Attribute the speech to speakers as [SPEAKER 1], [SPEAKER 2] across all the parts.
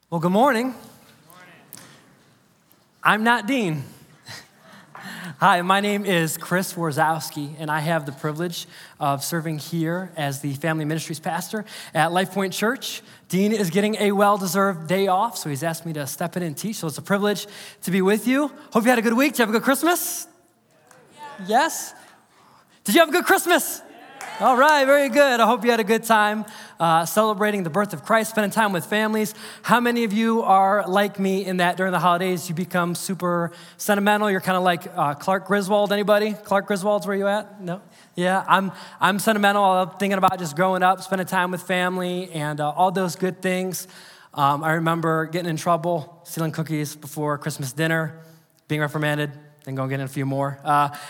[SPEAKER 1] Well, good morning. I'm not Dean. Hi, my name is Chris Warzowski, and I have the privilege of serving here as the family ministries pastor at Life Point Church. Dean is getting a well-deserved day off, so he's asked me to step in and teach, so it's a privilege to be with you. Hope you had a good week. Did you have a good Christmas? Yeah. Yes? Did you have a good Christmas? All right, very good. I hope you had a good time celebrating the birth of Christ, spending time with families. How many of you are like me in that during the holidays you become super sentimental? You're kind of like Clark Griswold. Anybody? Clark Griswold's where you at? No? Yeah, I'm sentimental. I'm thinking about just growing up, spending time with family, and all those good things. I remember getting in trouble, stealing cookies before Christmas dinner, being reprimanded, and going to get in a few more.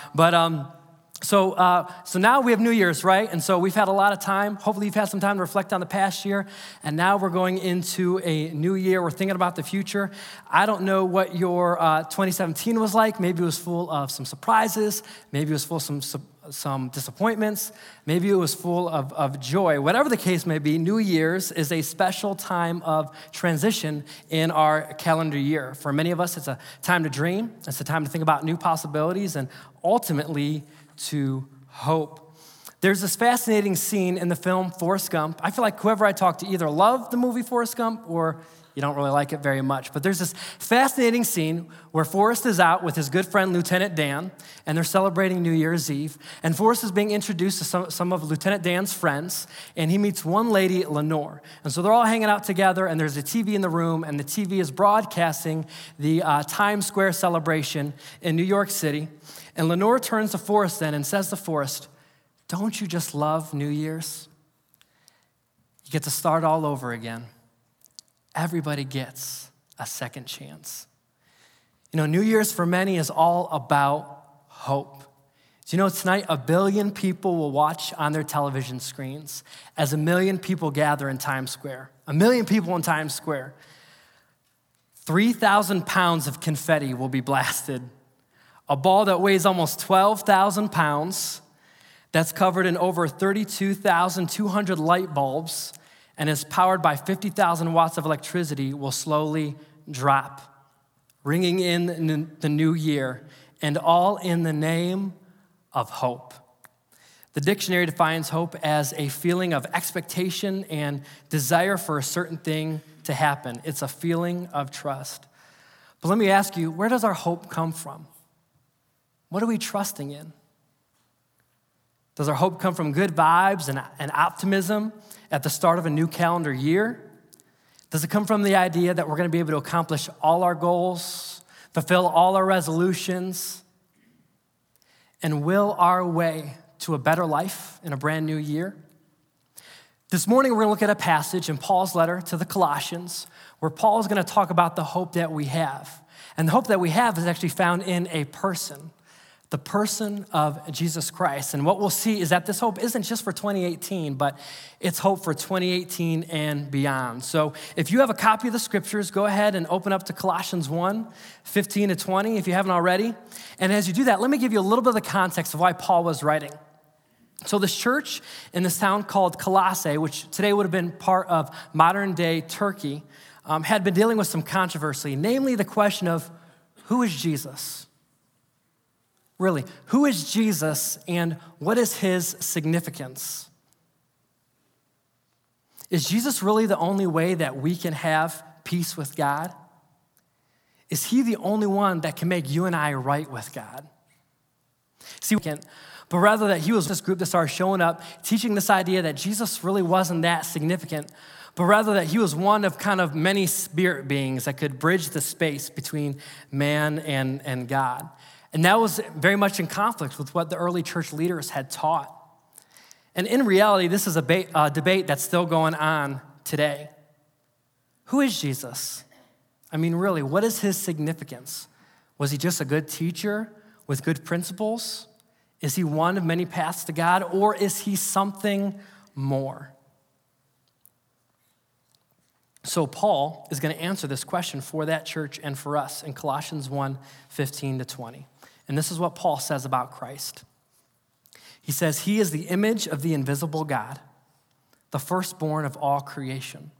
[SPEAKER 1] So now we have New Year's, right? And so we've had a lot of time. Hopefully you've had some time to reflect on the past year. And now we're going into a new year. We're thinking about the future. I don't know what your 2017 was like. Maybe it was full of some surprises. Maybe it was full of some disappointments. Maybe it was full of joy. Whatever the case may be, New Year's is a special time of transition in our calendar year. For many of us, it's a time to dream. It's a time to think about new possibilities and ultimately to hope. There's this fascinating scene in the film Forrest Gump. I feel like whoever I talk to either loved the movie Forrest Gump or you don't really like it very much. But there's this fascinating scene where Forrest is out with his good friend Lieutenant Dan, and they're celebrating New Year's Eve. And Forrest is being introduced to some of Lieutenant Dan's friends, and he meets one lady, Lenore. And so they're all hanging out together, and there's a TV in the room, and the TV is broadcasting the Times Square celebration in New York City. And Lenore turns to Forrest then and says to Forrest, "Don't you just love New Year's? You get to start all over again. Everybody gets a second chance." You know, New Year's for many is all about hope. Do you know tonight 1 billion people will watch on their television screens as 1 million people gather in Times Square? 1 million people in Times Square. 3,000 pounds of confetti will be blasted. A ball that weighs almost 12,000 pounds, that's covered in over 32,200 light bulbs, and is powered by 50,000 watts of electricity, will slowly drop, ringing in the new year, and all in the name of hope. The dictionary defines hope as a feeling of expectation and desire for a certain thing to happen. It's a feeling of trust. But let me ask you, where does our hope come from? What are we trusting in? Does our hope come from good vibes and optimism at the start of a new calendar year? Does it come from the idea that we're going to be able to accomplish all our goals, fulfill all our resolutions, and will our way to a better life in a brand new year? This morning, we're going to look at a passage in Paul's letter to the Colossians where Paul is going to talk about the hope that we have. And the hope that we have is actually found in a person. The person of Jesus Christ. And what we'll see is that this hope isn't just for 2018, but it's hope for 2018 and beyond. So if you have a copy of the scriptures, go ahead and open up to Colossians 1, 15 to 20, if you haven't already. And as you do that, let me give you a little bit of the context of why Paul was writing. So this church in this town called Colossae, which today would have been part of modern-day Turkey, had been dealing with some controversy, namely the question of, who is Jesus? Really, who is Jesus and what is his significance? Is Jesus really the only way that we can have peace with God? Is he the only one that can make you and I right with God? See, but rather that he was this group that started showing up, teaching this idea that Jesus really wasn't that significant, but rather that he was one of kind of many spirit beings that could bridge the space between man and God. And that was very much in conflict with what the early church leaders had taught. And in reality, this is a debate that's still going on today. Who is Jesus? I mean, really, what is his significance? Was he just a good teacher with good principles? Is he one of many paths to God, or is he something more? So Paul is going to answer this question for that church and for us in Colossians 1, 15 to 20. And this is what Paul says about Christ. He says, he is the image of the invisible God, the firstborn of all creation.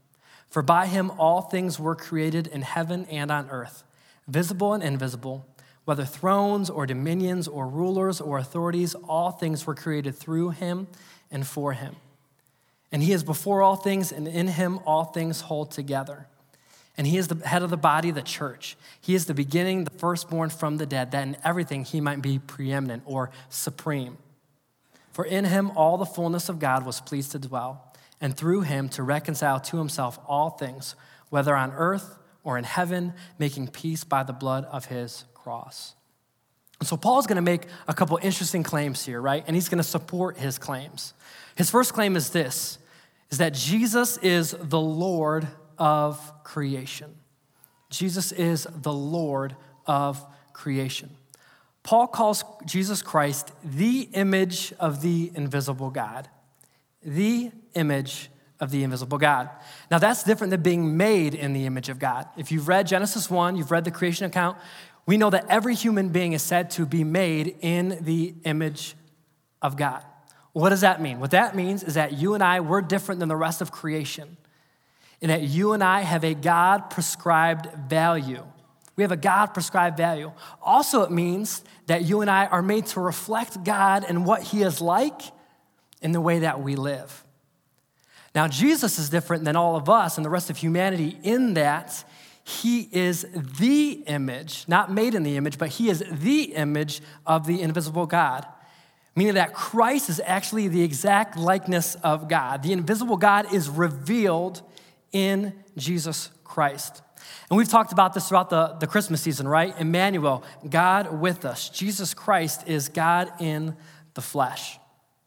[SPEAKER 1] For by him all things were created in heaven and on earth, visible and invisible, whether thrones or dominions or rulers or authorities, all things were created through him and for him. And he is before all things, and in him all things hold together. And he is the head of the body, the church. He is the beginning, the firstborn from the dead, that in everything he might be preeminent or supreme. For in him all the fullness of God was pleased to dwell, and through him to reconcile to himself all things, whether on earth or in heaven, making peace by the blood of his cross. And so Paul's going to make a couple interesting claims here, right? And he's going to support his claims. His first claim is this, is that Jesus is the Lord of creation. Jesus is the Lord of creation. Paul calls Jesus Christ the image of the invisible God. The image of the invisible God. Now that's different than being made in the image of God. If you've read Genesis 1, you've read the creation account, we know that every human being is said to be made in the image of God. What does that mean? What that means is that you and I, we're different than the rest of creation, in that you and I have a God-prescribed value. We have a God-prescribed value. Also, it means that you and I are made to reflect God and what he is like in the way that we live. Now, Jesus is different than all of us and the rest of humanity in that he is the image, not made in the image, but he is the image of the invisible God, meaning that Christ is actually the exact likeness of God. The invisible God is revealed in Jesus Christ. And we've talked about this throughout the Christmas season, right? Emmanuel, God with us. Jesus Christ is God in the flesh.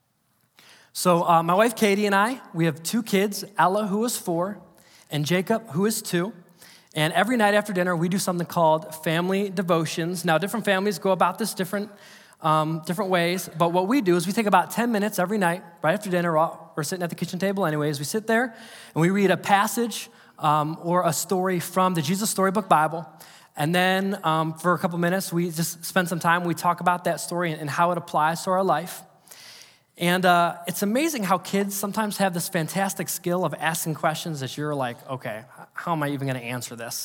[SPEAKER 1] So my wife Katie and I, we have 2 kids, Ella, who is 4, and Jacob, who is 2. And every night after dinner, we do something called family devotions. Now, different families go about this different ways, but what we do is we take about 10 minutes every night, right after dinner. We're sitting at the kitchen table anyways. We sit there and we read a passage or a story from the Jesus Storybook Bible. And then for a couple minutes, we just spend some time, we talk about that story and how it applies to our life. And it's amazing how kids sometimes have this fantastic skill of asking questions that you're like, okay, how am I even going to answer this?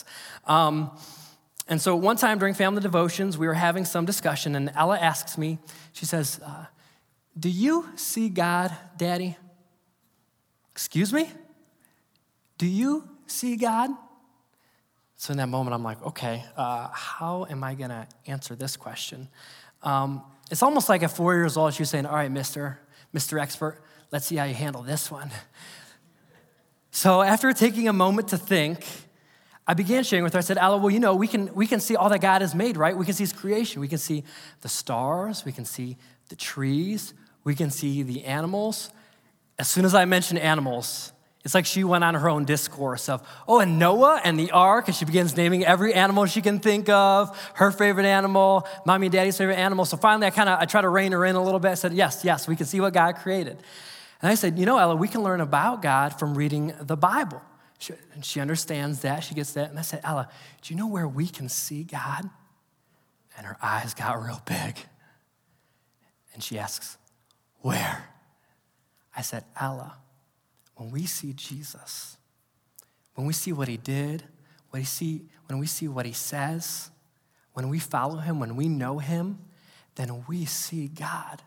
[SPEAKER 1] And so one time during family devotions, we were having some discussion, and Ella asks me, she says, do you see God, Daddy? Excuse me? Do you see God? So in that moment, I'm like, okay, how am I going to answer this question? It's almost like at 4 years old, she's saying, all right, Mr. Expert, let's see how you handle this one. So after taking a moment to think, I began sharing with her. I said, Ella, well, you know, we can see all that God has made, right? We can see his creation. We can see the stars. We can see the trees. We can see the animals. As soon as I mentioned animals, it's like she went on her own discourse of, and Noah and the ark, and she begins naming every animal she can think of, her favorite animal, mommy and daddy's favorite animal. So finally, I try to rein her in a little bit. I said, yes, we can see what God created. And I said, Ella, we can learn about God from reading the Bible. And she understands that, she gets that. And I said, Ella, do you know where we can see God? And her eyes got real big. And she asks, where? I said, Ella, when we see Jesus, when we see what he did, when we see what he says, when we follow him, when we know him, then we see God.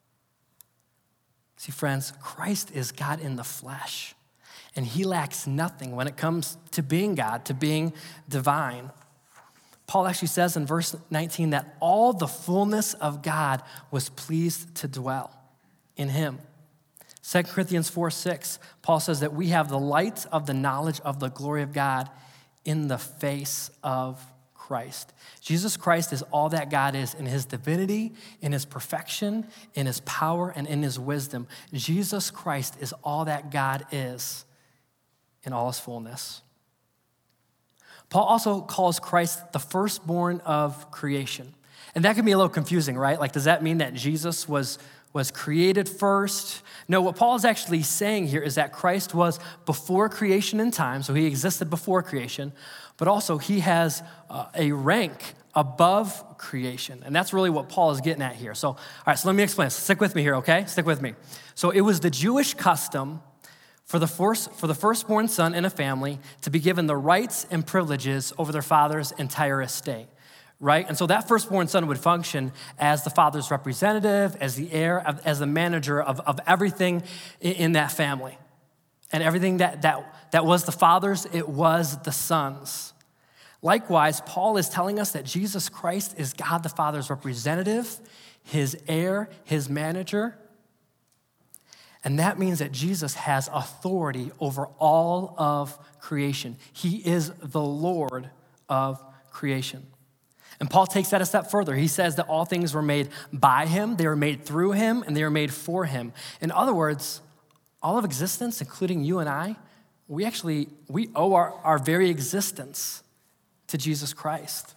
[SPEAKER 1] See, friends, Christ is God in the flesh, and he lacks nothing when it comes to being God, to being divine. Paul actually says in verse 19 that all the fullness of God was pleased to dwell in him. 2 Corinthians 4:6, Paul says that we have the light of the knowledge of the glory of God in the face of Christ. Jesus Christ is all that God is in his divinity, in his perfection, in his power, and in his wisdom. Jesus Christ is all that God is in all his fullness. Paul also calls Christ the firstborn of creation. And that can be a little confusing, right? Like, does that mean that Jesus was created first? No, what Paul is actually saying here is that Christ was before creation in time, so he existed before creation, but also he has a rank above creation. And that's really what Paul is getting at here. So let me explain. Stick with me here, okay? Stick with me. So it was the Jewish custom for the firstborn son in a family to be given the rights and privileges over their father's entire estate, right? And so that firstborn son would function as the father's representative, as the heir, as the manager of everything in that family. And everything that was the father's, it was the son's. Likewise, Paul is telling us that Jesus Christ is God the Father's representative, his heir, his manager. And that means that Jesus has authority over all of creation. He is the Lord of creation. And Paul takes that a step further. He says that all things were made by him, they were made through him, and they were made for him. In other words, all of existence, including you and I, we owe our very existence to Jesus Christ.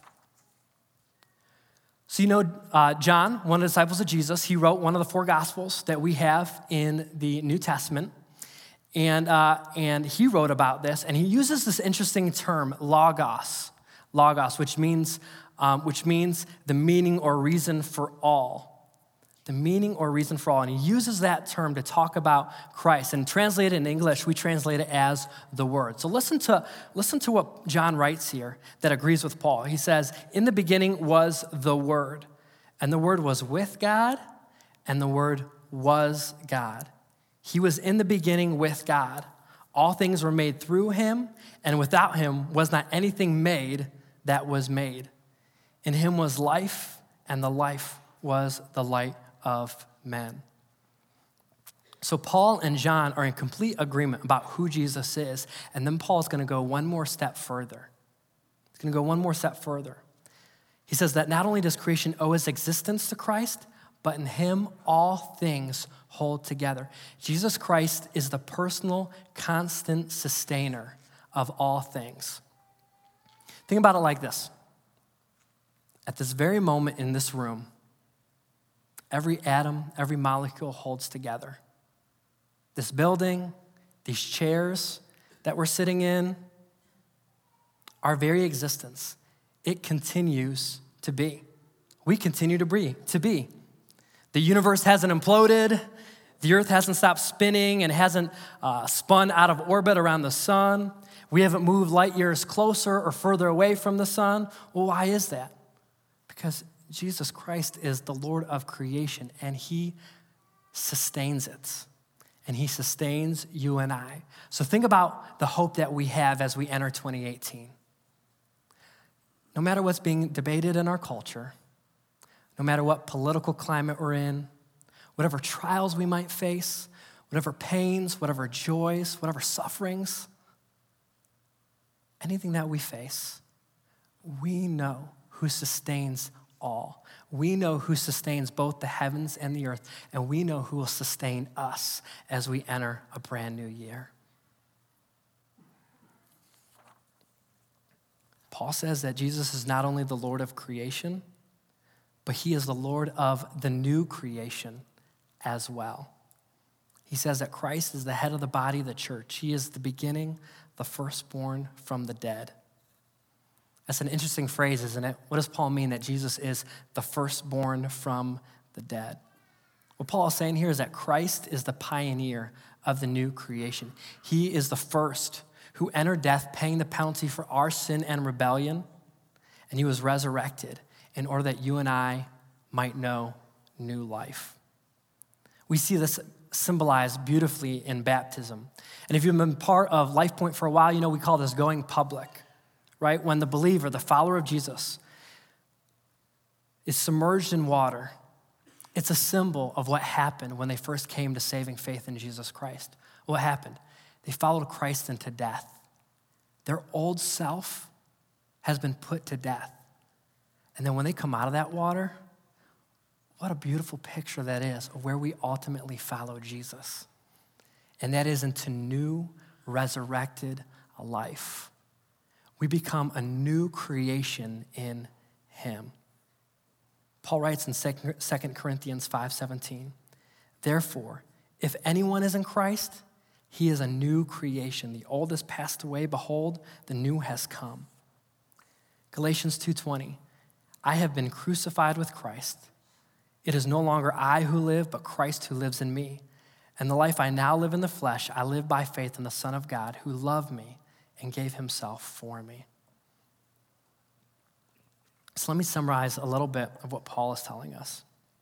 [SPEAKER 1] So John, one of the disciples of Jesus, he wrote one of the 4 Gospels that we have in the New Testament. And he wrote about this, and he uses this interesting term, logos, which means the meaning or reason for all. The meaning or reason for all. And he uses that term to talk about Christ. And translated in English, we translate it as the Word. So listen to what John writes here that agrees with Paul. He says, in the beginning was the Word, and the Word was with God, and the Word was God. He was in the beginning with God. All things were made through him, and without him was not anything made that was made. In him was life, and the life was the light of men. So Paul and John are in complete agreement about who Jesus is, and then Paul is going to go one more step further. He's going to go one more step further. He says that not only does creation owe its existence to Christ, but in him all things hold together. Jesus Christ is the personal, constant sustainer of all things. Think about it like this. At this very moment in this room, every atom, every molecule holds together. This building, these chairs that we're sitting in, our very existence, it continues to be. We continue to be. The universe hasn't imploded. The earth hasn't stopped spinning and hasn't spun out of orbit around the sun. We haven't moved light years closer or further away from the sun. Well, why is that? Because Jesus Christ is the Lord of creation, and he sustains it. And he sustains you and I. So think about the hope that we have as we enter 2018. No matter what's being debated in our culture, no matter what political climate we're in, whatever trials we might face, whatever pains, whatever joys, whatever sufferings, anything that we face, we know who sustains all. We know who sustains both the heavens and the earth, and we know who will sustain us as we enter a brand new year. Paul says that Jesus is not only the Lord of creation, but he is the Lord of the new creation as well. He says that Christ is the head of the body of the church. He is the beginning, the firstborn from the dead. That's an interesting phrase, isn't it? What does Paul mean that Jesus is the firstborn from the dead? What Paul is saying here is that Christ is the pioneer of the new creation. He is the first who entered death, paying the penalty for our sin and rebellion, and he was resurrected in order that you and I might know new life. We see this symbolized beautifully in baptism. And if you've been part of Life Point for a while, you know we call this going public. Right? When the believer, the follower of Jesus, is submerged in water, it's a symbol of what happened when they first came to saving faith in Jesus Christ. What happened? They followed Christ into death. Their old self has been put to death. And then when they come out of that water, what a beautiful picture that is of where we ultimately follow Jesus. And that is into new, resurrected life. We become a new creation in him. Paul writes in 2 Corinthians 5:17, therefore, if anyone is in Christ, he is a new creation. The old has passed away. Behold, the new has come. Galatians 2:20, I have been crucified with Christ. It is no longer I who live, but Christ who lives in me. And the life I now live in the flesh, I live by faith in the Son of God who loved me and gave himself for me. So let me summarize a little bit of what Paul is telling us.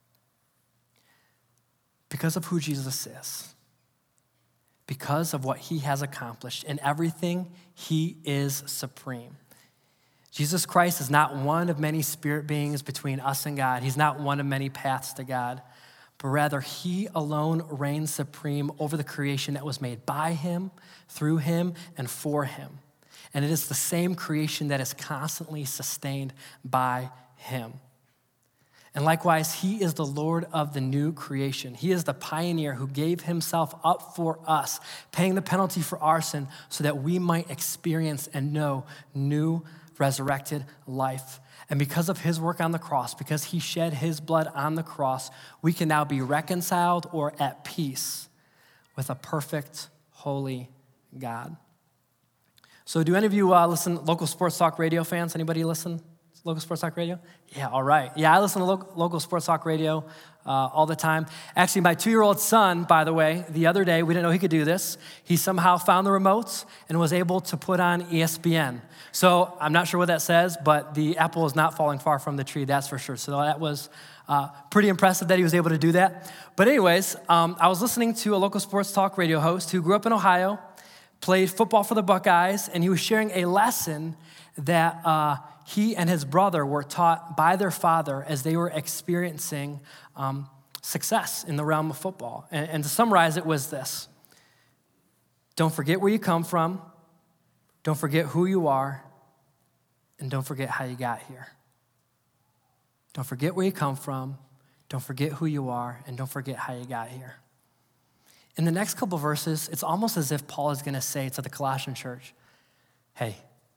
[SPEAKER 1] Because of who Jesus is, because of what he has accomplished, in everything, he is supreme. Jesus Christ is not one of many spirit beings between us and God. He's not one of many paths to God, but rather he alone reigns supreme over the creation that was made by him, through him, and for him. And it is the same creation that is constantly sustained by him. And likewise, he is the Lord of the new creation. He is the pioneer who gave himself up for us, paying the penalty for our sin so that we might experience and know new resurrected life. And because of his work on the cross, because he shed his blood on the cross, we can now be reconciled or at peace with a perfect, holy God. So do any of you listen, local sports talk radio fans? Anybody listen? Local sports talk radio? Yeah, all right. Yeah, I listen to local sports talk radio all the time. Actually, my 2-year-old son, by the way, the other day, we didn't know he could do this. He somehow found the remotes and was able to put on ESPN. So I'm not sure what that says, but the apple is not falling far from the tree, that's for sure. So that was pretty impressive that he was able to do that. But anyways, I was listening to a local sports talk radio host who grew up in Ohio, played football for the Buckeyes, and he was sharing a lesson that he and his brother were taught by their father as they were experiencing success in the realm of football. And to summarize, it was this: don't forget where you come from, don't forget who you are, and don't forget how you got here. Don't forget where you come from, don't forget who you are, and don't forget how you got here. In the next couple verses, it's almost as if Paul is going to say to the Colossian church, hey,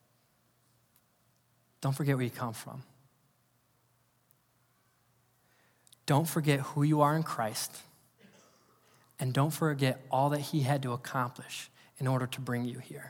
[SPEAKER 1] don't forget where you come from. Don't forget who you are in Christ. And don't forget all that he had to accomplish in order to bring you here.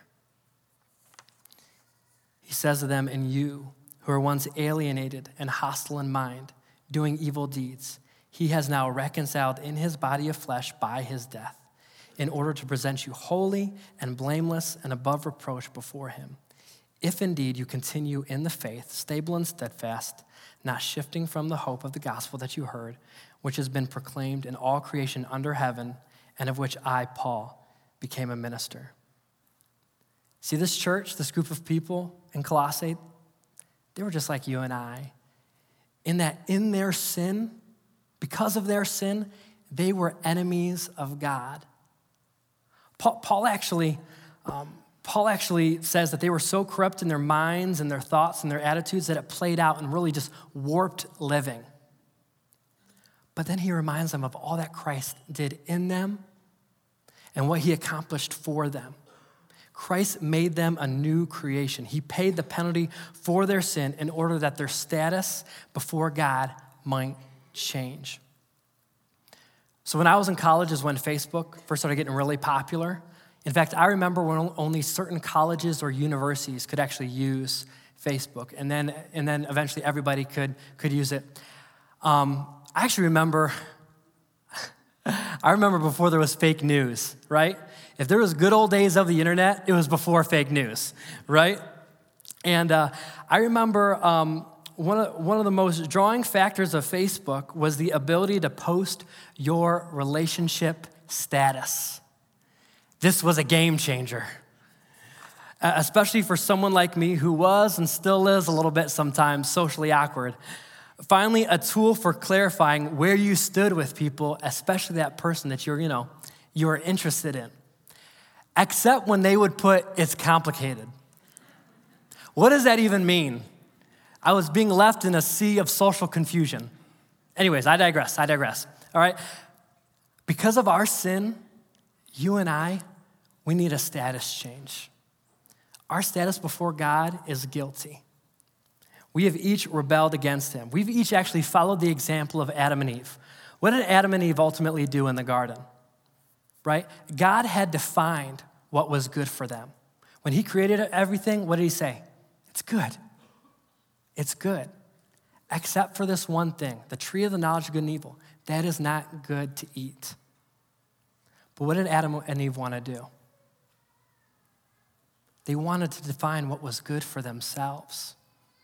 [SPEAKER 1] He says to them, and you who were once alienated and hostile in mind, doing evil deeds, he has now reconciled in his body of flesh by his death, in order to present you holy and blameless and above reproach before him. If indeed you continue in the faith, stable and steadfast, not shifting from the hope of the gospel that you heard, which has been proclaimed in all creation under heaven, and of which I, Paul, became a minister. See, this church, this group of people in Colossae, they were just like you and I, in that in their sin, because of their sin, they were enemies of God. Paul actually says that they were so corrupt in their minds and their thoughts and their attitudes that it played out in really just warped living. But then he reminds them of all that Christ did in them and what he accomplished for them. Christ made them a new creation. He paid the penalty for their sin in order that their status before God might change. So when I was in college is when Facebook first started getting really popular. In fact, I remember when only certain colleges or universities could actually use Facebook, and then eventually everybody could use it. I actually remember, before there was fake news, right? If there was good old days of the internet, it was before fake news, right? And I remember one of the most drawing factors of Facebook was the ability to post your relationship status. This was a game changer, especially for someone like me who was and still is a little bit sometimes socially awkward. Finally, a tool for clarifying where you stood with people, especially that person that you're interested in. Except when they would put, it's complicated. What does that even mean? I was being left in a sea of social confusion. Anyways, I digress, all right? Because of our sin, you and I, we need a status change. Our status before God is guilty. We have each rebelled against him. We've each actually followed the example of Adam and Eve. What did Adam and Eve ultimately do in the garden? Right? God had defined what was good for them. When he created everything, what did he say? It's good. It's good. Except for this one thing, the tree of the knowledge of good and evil. That is not good to eat. But what did Adam and Eve want to do? They wanted to define what was good for themselves.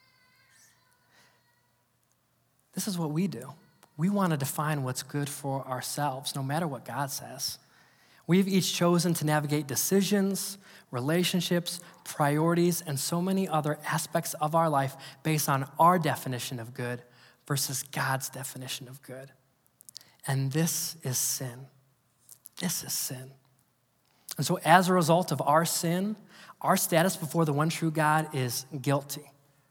[SPEAKER 1] This is what we do. We want to define what's good for ourselves, no matter what God says. We've each chosen to navigate decisions, relationships, priorities, and so many other aspects of our life based on our definition of good versus God's definition of good. And this is sin. This is sin. And so as a result of our sin, our status before the one true God is guilty,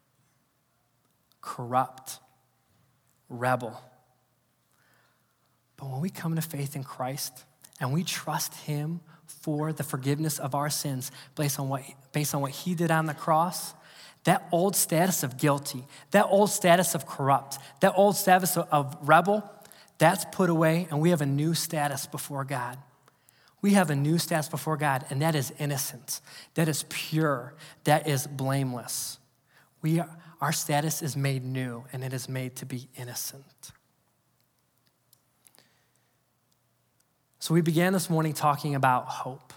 [SPEAKER 1] corrupt, rebel. But when we come to faith in Christ and we trust him for the forgiveness of our sins based on what he did on the cross, that old status of guilty, that old status of corrupt, that old status of rebel, that's put away, and we have a new status before God. We have a new status before God, and that is innocent, that is pure, that is blameless. Our status is made new, and it is made to be innocent. So we began this morning talking about hope.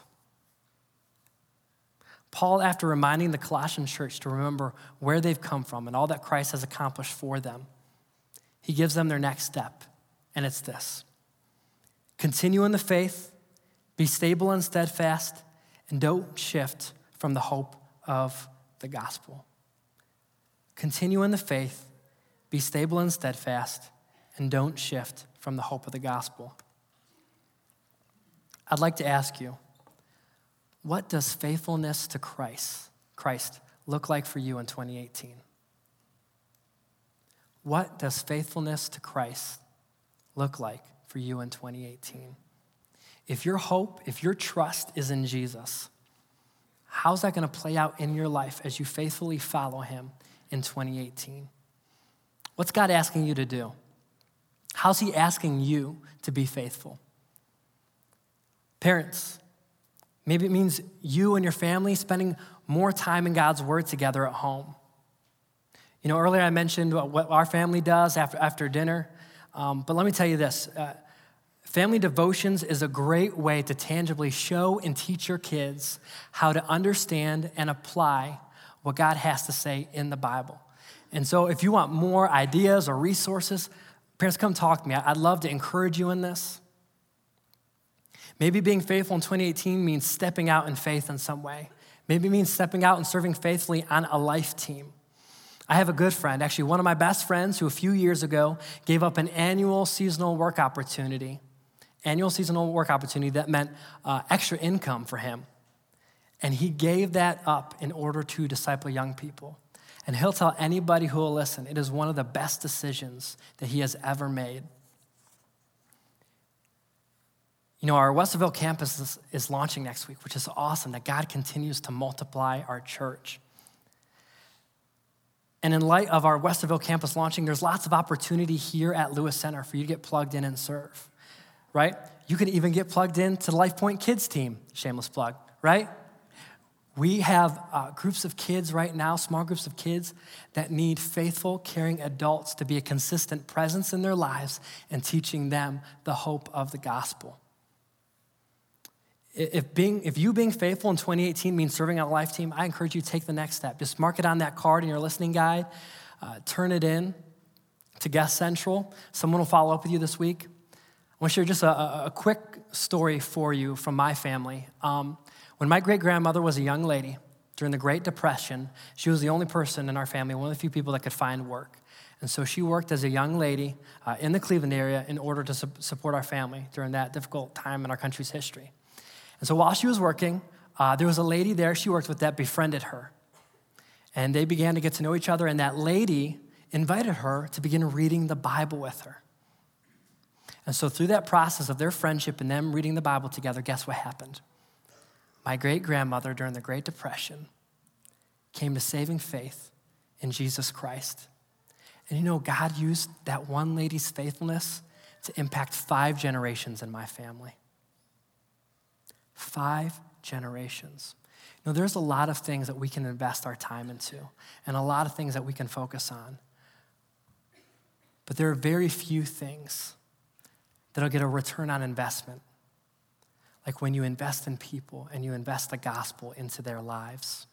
[SPEAKER 1] Paul, after reminding the Colossian church to remember where they've come from and all that Christ has accomplished for them, he gives them their next step, and it's this: continue in the faith, be stable and steadfast, and don't shift from the hope of the gospel. Continue in the faith, be stable and steadfast, and don't shift from the hope of the gospel. I'd like to ask you, what does faithfulness to Christ look like for you in 2018? What does faithfulness to Christ look like for you in 2018? If your hope, if your trust is in Jesus, how's that going to play out in your life as you faithfully follow him in 2018? What's God asking you to do? How's he asking you to be faithful? Parents, maybe it means you and your family spending more time in God's word together at home. You know, earlier I mentioned what our family does after dinner, but let me tell you this. Family devotions is a great way to tangibly show and teach your kids how to understand and apply what God has to say in the Bible. And so if you want more ideas or resources, parents, come talk to me. I'd love to encourage you in this. Maybe being faithful in 2018 means stepping out in faith in some way. Maybe it means stepping out and serving faithfully on a life team. I have a good friend, actually one of my best friends, who a few years ago gave up an annual seasonal work opportunity that meant extra income for him. And he gave that up in order to disciple young people. And he'll tell anybody who will listen, it is one of the best decisions that he has ever made. You know, our Westerville campus is launching next week, which is awesome, that God continues to multiply our church. And in light of our Westerville campus launching, there's lots of opportunity here at Lewis Center for you to get plugged in and serve, right? You can even get plugged in to the Life Point Kids team, shameless plug, right? We have groups of kids right now, small groups of kids that need faithful, caring adults to be a consistent presence in their lives and teaching them the hope of the gospel. If you being faithful in 2018 means serving on a life team, I encourage you to take the next step. Just mark it on that card in your listening guide. Turn it in to Guest Central. Someone will follow up with you this week. I want to share just a quick story for you from my family. When my great-grandmother was a young lady during the Great Depression, she was the only person in our family, one of the few people that could find work. And so she worked as a young lady in the Cleveland area in order to support our family during that difficult time in our country's history. And so while she was working, there was a lady there she worked with that befriended her. And they began to get to know each other, and that lady invited her to begin reading the Bible with her. And so through that process of their friendship and them reading the Bible together, guess what happened? My great-grandmother during the Great Depression came to saving faith in Jesus Christ. And you know, God used that one lady's faithfulness to impact 5 generations in my family. 5 generations. You know, there's a lot of things that we can invest our time into and a lot of things that we can focus on. But there are very few things that'll get a return on investment like when you invest in people and you invest the gospel into their lives.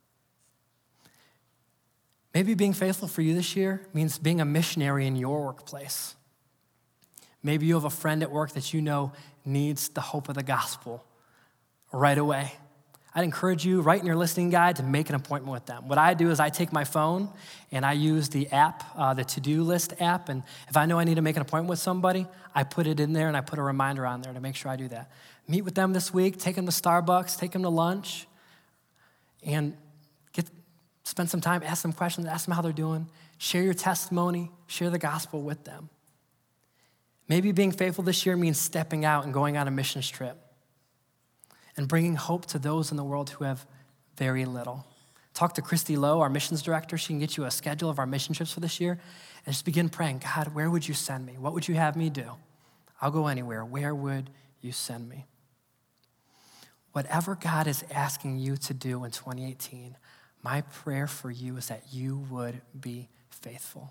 [SPEAKER 1] Maybe being faithful for you this year means being a missionary in your workplace. Maybe you have a friend at work that you know needs the hope of the gospel right away. I'd encourage you, right in your listening guide, to make an appointment with them. What I do is I take my phone and I use the app, the to-do list app, and if I know I need to make an appointment with somebody, I put it in there and I put a reminder on there to make sure I do that. Meet with them this week, take them to Starbucks, take them to lunch, and spend some time, ask them questions, ask them how they're doing, share your testimony, share the gospel with them. Maybe being faithful this year means stepping out and going on a missions trip and bringing hope to those in the world who have very little. Talk to Christy Lowe, our missions director. She can get you a schedule of our mission trips for this year, and just begin praying, God, where would you send me? What would you have me do? I'll go anywhere. Where would you send me? Whatever God is asking you to do in 2018, my prayer for you is that you would be faithful.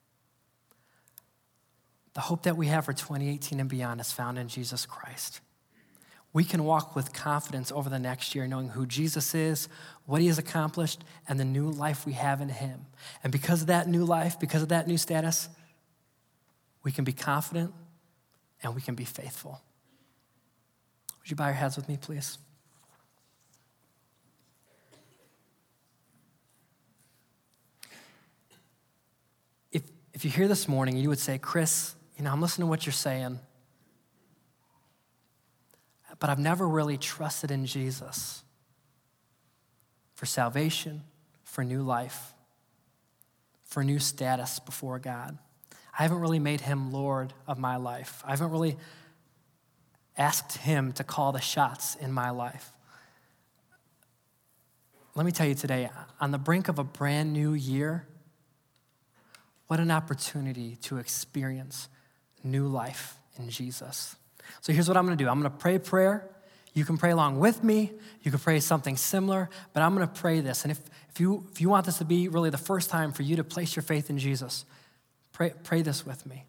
[SPEAKER 1] The hope that we have for 2018 and beyond is found in Jesus Christ. We can walk with confidence over the next year knowing who Jesus is, what he has accomplished, and the new life we have in him. And because of that new life, because of that new status, we can be confident and we can be faithful. Would you bow your heads with me, please? If you're here this morning, you would say, Chris, I'm listening to what you're saying, but I've never really trusted in Jesus for salvation, for new life, for new status before God. I haven't really made him Lord of my life. I haven't really asked him to call the shots in my life. Let me tell you today, on the brink of a brand new year, what an opportunity to experience new life in Jesus. So here's what I'm going to do. I'm going to pray a prayer. You can pray along with me. You can pray something similar, but I'm going to pray this. And if you want this to be really the first time for you to place your faith in Jesus, pray this with me.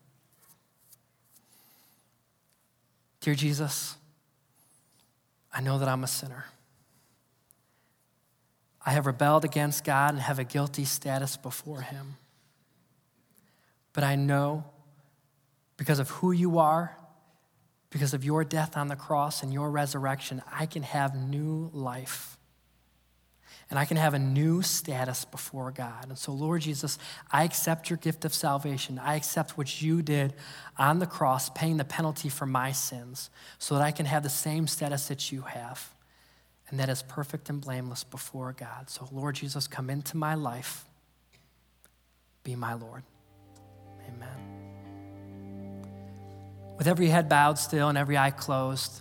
[SPEAKER 1] Dear Jesus, I know that I'm a sinner. I have rebelled against God and have a guilty status before him. But I know because of who you are, because of your death on the cross and your resurrection, I can have new life. And I can have a new status before God. And so, Lord Jesus, I accept your gift of salvation. I accept what you did on the cross, paying the penalty for my sins, so that I can have the same status that you have. And that is perfect and blameless before God. So, Lord Jesus, come into my life. Be my Lord. Amen. With every head bowed still and every eye closed,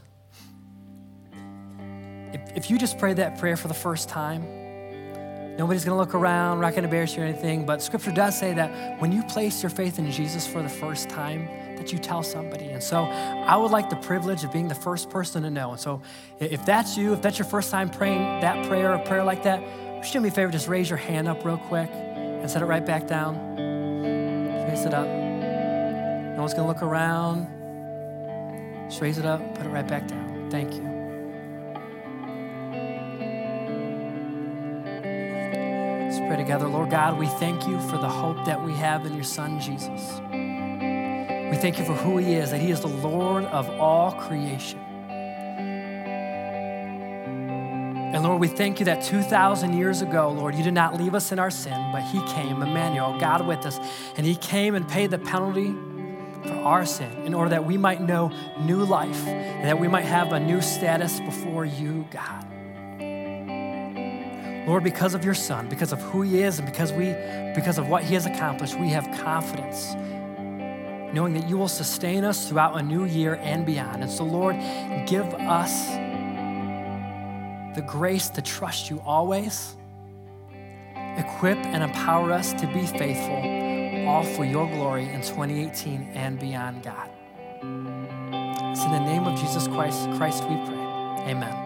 [SPEAKER 1] if you just prayed that prayer for the first time, nobody's going to look around, not going to embarrass you or anything, but Scripture does say that when you place your faith in Jesus for the first time, that you tell somebody. And so I would like the privilege of being the first person to know. And so if that's you, if that's your first time praying that prayer, a prayer like that, would you do me a favor, just raise your hand up real quick and set it right back down. Raise it up. No one's going to look around. Just raise it up, put it right back down. Thank you. Let's pray together. Lord God, we thank you for the hope that we have in your Son, Jesus. We thank you for who he is, that he is the Lord of all creation. And Lord, we thank you that 2,000 years ago, Lord, you did not leave us in our sin, but he came, Emmanuel, God with us, and he came and paid the penalty for our sin in order that we might know new life and that we might have a new status before you, God. Lord, because of your Son, because of who he is, and because of what he has accomplished, we have confidence, knowing that you will sustain us throughout a new year and beyond. And so, Lord, give us the grace to trust you always. Equip and empower us to be faithful, all for your glory in 2018 and beyond, God. It's in the name of Jesus Christ we pray. Amen.